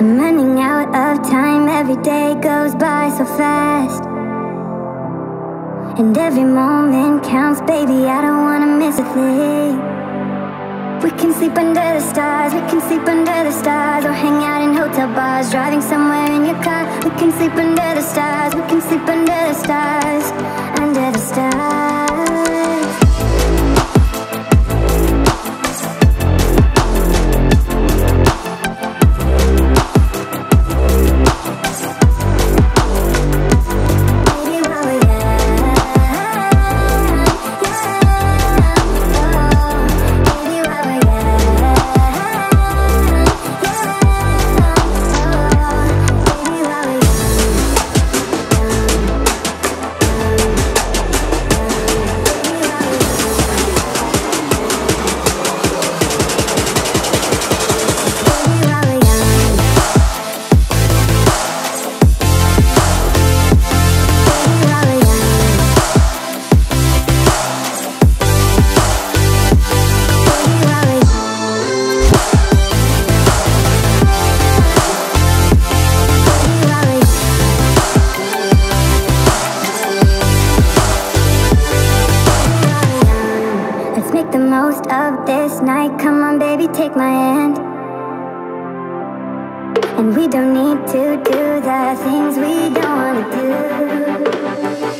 I'm running out of time, every day goes by so fast, and every moment counts, baby, I don't wanna miss a thing. We can sleep under the stars, we can sleep under the stars, or hang out in hotel bars, driving somewhere in your car. We can sleep under the stars, we can sleep under the stars, under the stars. Let's make the most of this night. Come on, baby, take my hand. And we don't need to do the things we don't wanna do.